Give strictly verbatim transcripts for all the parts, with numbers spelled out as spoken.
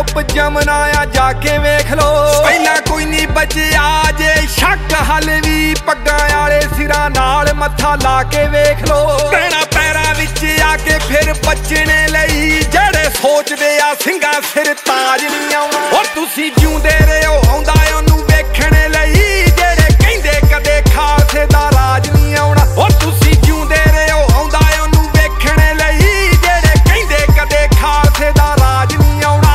Top जमना आ जाके वेख लो। पहला कोई नहीं बचिया जे शक हाले भी पग्गां वाले सिरां नाल मत्था ला के वेख लो। पैना पैरां विच आके फिर बचने लई जेड़े सोचदे आ ਸਿੰਘਾਂ सिर ताज नहीं आउणा। और तुसीं जिउंदे रहो आउंदा ओनू वेखणे लई जेड़े कहिंदे कदे खालसे दा राज नहीं आउणा। और तुसीं जिउंदे रहो आउंदा ओनू वेखणे लई जेड़े कहिंदे कदे खालसे दा राज नहीं आउणा।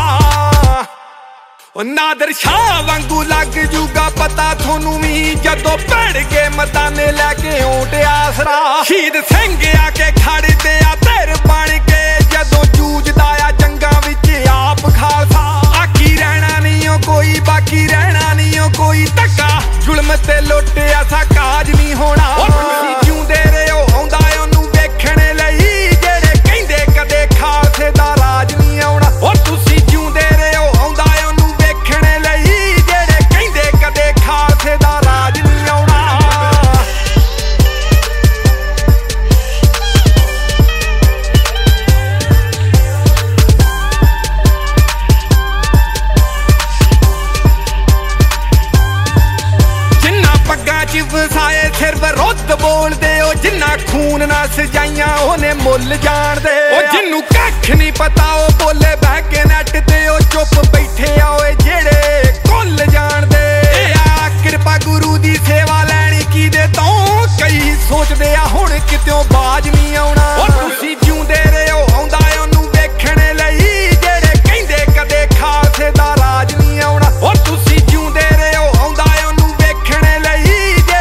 ओ नादर शाह वांगू लग जूगा पता थोनू भी जदों भड़ के मदाने लैके ऊंट आसरा। शहीद सिंह आके खड़दे आ तेर बन के जदों जूझदा आ जंगां विच आप खालसा। आकी रहना नहीं ओ कोई बाकी रहना नहीं ओ कोई धक्का जुल्म ते लुट ऐसा काज नहीं होना। तुसीं जिउंदे रहो आउंदा ओनू वेखणे लई जेड़े कहिंदे कदे खालसे दा राज नहीं आउणा। और तुसीं जिउंदे रहो आउंदा ओनू वेखणे लई जेड़े कहिंदे कदे खालसे दा राज नहीं आउणा। वसाए सिर विरोध बोलदे ओ जिन्ना खून ना सजाइयां ओने मुल जान दे। ओ जिन्नू कख नहीं पता ओ बोले बह के नैट ते ओ चुप बैठे आओ जेड़े कुल जान दे। आ कृपा गुरु दी सेवा लैनी की दे तो कई सोचदे आ हुण कितों बाज नहीं आउणा। और तुसीं जिउंदे रहो आउंदा ओनू वेखणे लई जेड़े कहिंदे कदे खालसे दा राज नहीं आउणा। और तुसीं जिउंदे रहो आउंदा ओनू वेखणे लई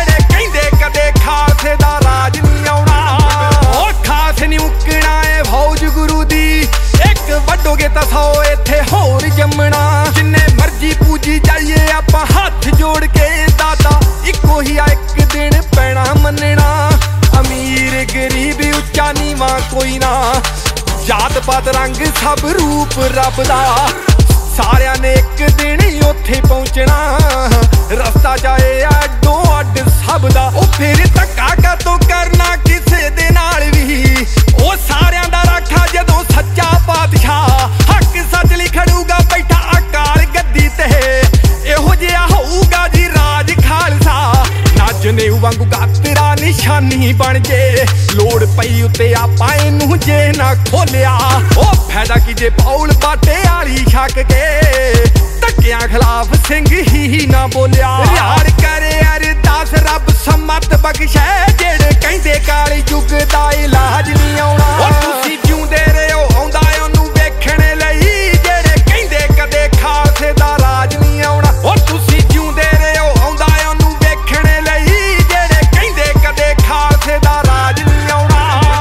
कदे खालसे दा राज नहीं आउणा। ओ खास नहीं मुकना है फौज गुरु दी एक वड्डोगे तां सौ इत्थे होर जमना। जिन्ने मर्जी पूजी जाइए आपां हत्थ जोड़ के दाता इक्को ही आ एक दिन पैना मनना। अमीर गरीब उच्चा नीवां कोई ना जात पात रंग सब रूप रब दा। सारियां ने एक दिन उत्थे पहुंचना रस्ता जाए अड्डो अड्ड सब दा। ओ फिर धक्का कातों करना किसे दे नाल भी ओ सारियां दा राखा जदों सच्चा पातशाह हक सच लई खड़ूगा बैठा अकाल गद्दी ते। इहो जिहा होऊगा जी राज खालसा नज नेऊ वांगू गातरा निशानी बन जे। लोड़ पई उत्ते आपां इनू जे ना खोलिया ओ फायदा की जे पौल बाटे आली छक के धक्कियां खिलाफ सिंह ही ना बोलिया। यार करे अरदास रब सम्मत बख्शे जेड़े कहिंदे काली युग दा इलाज नहीं आउणा। और तुसीं जिउंदे रहो आउंदा ओनू वेखणे लई जेड़े कहिंदे कदे खालसे दा राज नहीं आउणा। और तुसीं जिउंदे रहो आउंदा ओनू वेखणे लई जेड़े कहिंदे कदे खालसे दा राज नहीं आउणा।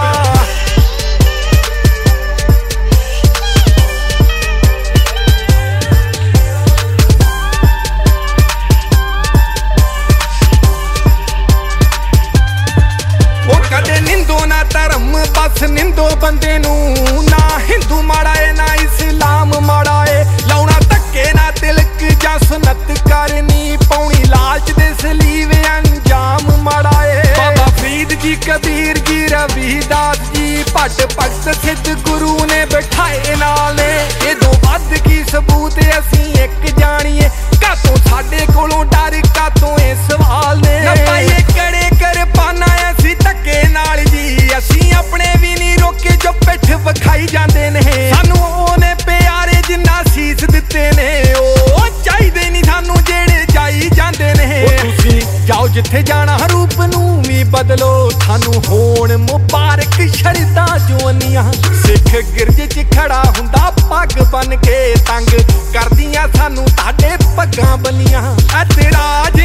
धर्म बस निंदो बंदे नू ना हिंदू माड़ा है ना इस्लाम माड़ा है। लाउना धक्के ना तिलक जा सुन्नत करनी पौनी लालच दे सलीव अंजाम माड़ा है। बाबा फरीद जी कबीर जी रविदास जी भट्ट भगत सिद्ध गुरु ने बैठाए नाले। ये दो वध की सबूत असीं एक जाणीए कातों साडे कोलों डर कातों ए सवाल ने। ना पाइए कड़े कर पाना असीं धक्के नाल जी असीं अपने भी नहीं रोके जो पिठ विखाई जांदे ने। सानू ओने प्यारे जिन्ना सीस दित्ते ने ओ चाहीदे नहीं सानू जेड़े जाई जांदे ने। तुसीं जाओ जिथे जाना रूप नू भी बदलो थानू होण मुबारक शरदा जोनियां। सिख गिरज च खड़ा हुंदा पग बन के तंग करदियां सानू ताडे पग्गां बनियां। ए तेरा